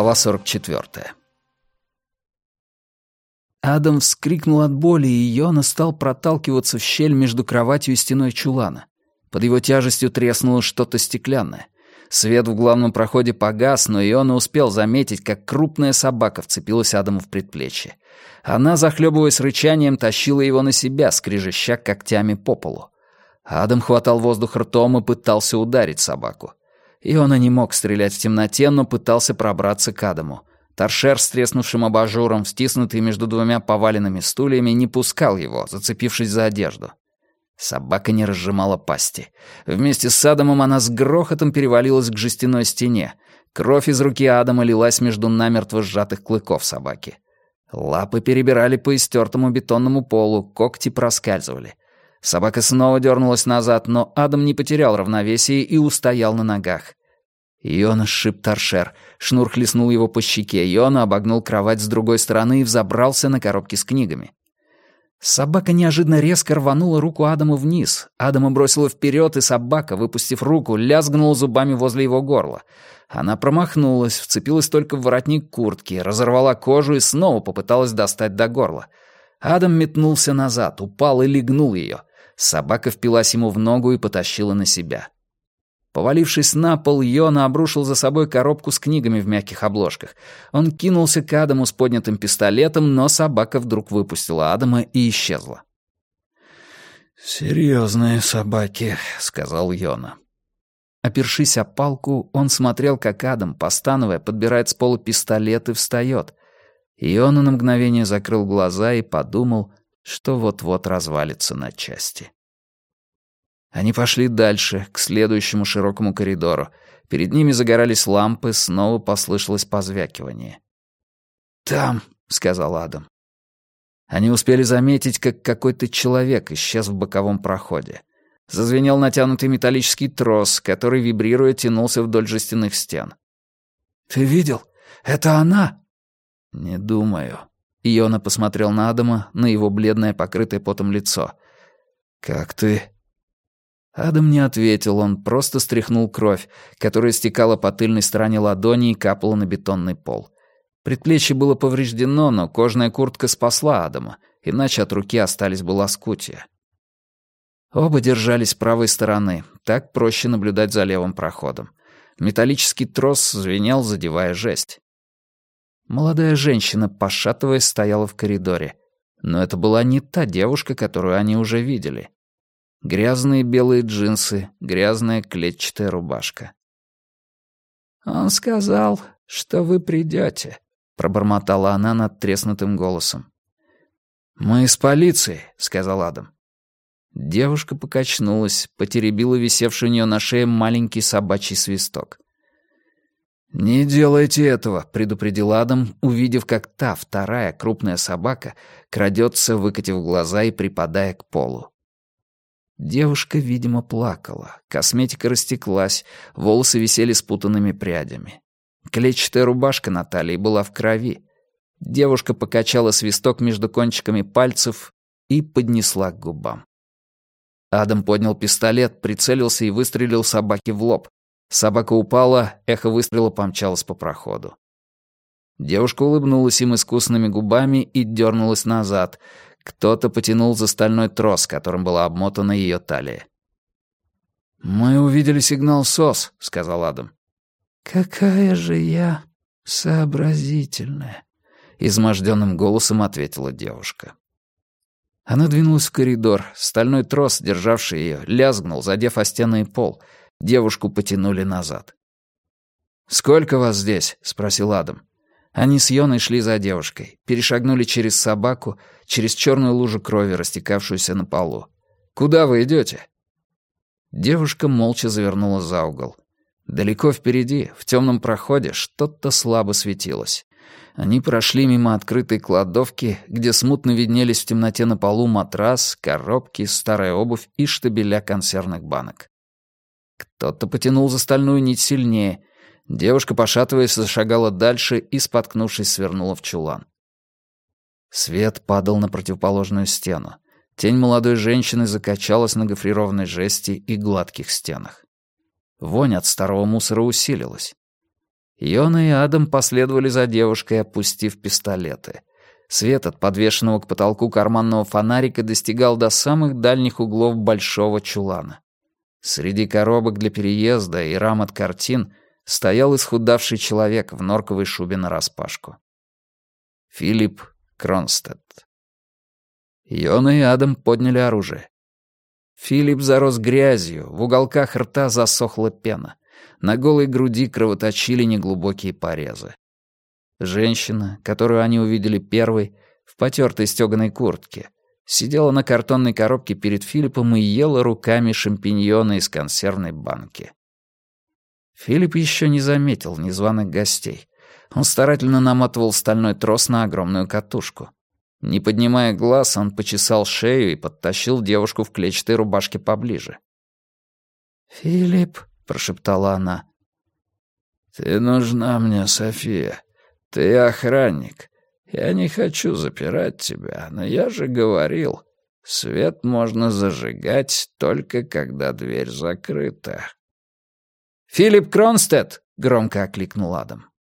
Глава 44. Адам вскрикнул от боли, и Йона стал проталкиваться в щель между кроватью и стеной чулана. Под его тяжестью треснуло что-то стеклянное. Свет в главном проходе погас, но Йона успел заметить, как крупная собака вцепилась Адаму в предплечье. Она, захлебываясь рычанием, тащила его на себя, скрежеща когтями по полу. Адам хватал воздух ртом и пытался ударить собаку. Йона не мог стрелять в темноте, но пытался пробраться к Адаму. Торшер с треснувшим абажуром, стиснутый между двумя поваленными стульями, не пускал его, зацепившись за одежду. Собака не разжимала пасти. Вместе с Адамом она с грохотом перевалилась к жестяной стене. Кровь из руки Адама лилась между намертво сжатых клыков собаки. Лапы перебирали по истертому бетонному полу, когти проскальзывали. Собака снова дернулась назад, но Адам не потерял равновесие и устоял на ногах. Йона сшиб торшер. Шнур хлестнул его по щеке. Йона обогнул кровать с другой стороны и взобрался на коробки с книгами. Собака неожиданно резко рванула руку Адама вниз. Адама бросила вперед, и собака, выпустив руку, лязгнула зубами возле его горла. Она промахнулась, вцепилась только в воротник куртки, разорвала кожу и снова попыталась достать до горла. Адам метнулся назад, упал и легнул ее. Собака впилась ему в ногу и потащила на себя. Повалившись на пол, Йона обрушил за собой коробку с книгами в мягких обложках. Он кинулся к Адаму с поднятым пистолетом, но собака вдруг выпустила Адама и исчезла. «Серьезные собаки», — сказал Йона. Опершись о палку, он смотрел, как Адам, постановая, подбирает с пола пистолет и встает. Йона на мгновение закрыл глаза и подумал, что вот-вот развалится на части. Они пошли дальше, к следующему широкому коридору. Перед ними загорались лампы, снова послышалось позвякивание. «Там», — сказал Адам. Они успели заметить, как какой-то человек исчез в боковом проходе. Зазвенел натянутый металлический трос, который, вибрируя, тянулся вдоль жестяных стен. «Ты видел? Это она?» «Не думаю». Йона посмотрел на Адама, на его бледное, покрытое потом лицо. «Как ты?» Адам не ответил, он просто стряхнул кровь, которая стекала по тыльной стороне ладони и капала на бетонный пол. Предплечье было повреждено, но кожаная куртка спасла Адама, иначе от руки остались бы лоскутья. Оба держались правой стороны, так проще наблюдать за левым проходом. Металлический трос звенел, задевая жесть. Молодая женщина, пошатываясь, стояла в коридоре. Но это была не та девушка, которую они уже видели. Грязные белые джинсы, грязная клетчатая рубашка. «Он сказал, что вы придете», — пробормотала она надтреснутым голосом. «Мы из полиции», — сказал Адам. Девушка покачнулась, потеребила висевший у нее на шее маленький собачий свисток. «Не делайте этого», — предупредил Адам, увидев, как та, вторая крупная собака, крадется, выкатив глаза и припадая к полу. Девушка, видимо, плакала. Косметика растеклась, волосы висели спутанными прядями. Клетчатая рубашка на талии была в крови. Девушка покачала свисток между кончиками пальцев и поднесла к губам. Адам поднял пистолет, прицелился и выстрелил собаке в лоб. Собака упала, эхо выстрела помчалось по проходу. Девушка улыбнулась им искусными губами и дернулась назад. Кто-то потянул за стальной трос, которым была обмотана ее талия. «Мы увидели сигнал СОС», — сказал Адам. «Какая же я сообразительная», — изможденным голосом ответила девушка. Она двинулась в коридор. Стальной трос, державший ее, лязгнул, задев о стены и пол. Девушку потянули назад. «Сколько вас здесь?» — спросил Адам. Они с Йоной шли за девушкой, перешагнули через собаку, через черную лужу крови, растекавшуюся на полу. «Куда вы идете?» Девушка молча завернула за угол. Далеко впереди, в темном проходе, что-то слабо светилось. Они прошли мимо открытой кладовки, где смутно виднелись в темноте на полу матрас, коробки, старая обувь и штабеля консервных банок. Кто-то потянул за стальную нить сильнее. Девушка, пошатываясь, зашагала дальше и, споткнувшись, свернула в чулан. Свет падал на противоположную стену. Тень молодой женщины закачалась на гофрированной жести и гладких стенах. Вонь от старого мусора усилилась. Йона и Адам последовали за девушкой, опустив пистолеты. Свет от подвешенного к потолку карманного фонарика достигал до самых дальних углов большого чулана. Среди коробок для переезда и рам от картин стоял исхудавший человек в норковой шубе нараспашку. Филипп Кронстедт. Йона и Адам подняли оружие. Филипп зарос грязью, в уголках рта засохла пена. На голой груди кровоточили неглубокие порезы. Женщина, которую они увидели первой, в потертой стёганой куртке, сидела на картонной коробке перед Филиппом и ела руками шампиньоны из консервной банки. Филипп еще не заметил незваных гостей. Он старательно намотывал стальной трос на огромную катушку. Не поднимая глаз, он почесал шею и подтащил девушку в клетчатой рубашке поближе. «Филипп», — прошептала она. «Ты нужна мне, София. Ты охранник. Я не хочу запирать тебя, но я же говорил, свет можно зажигать только когда дверь закрыта». «Филипп Кронстедт!» — громко окликнул Адам.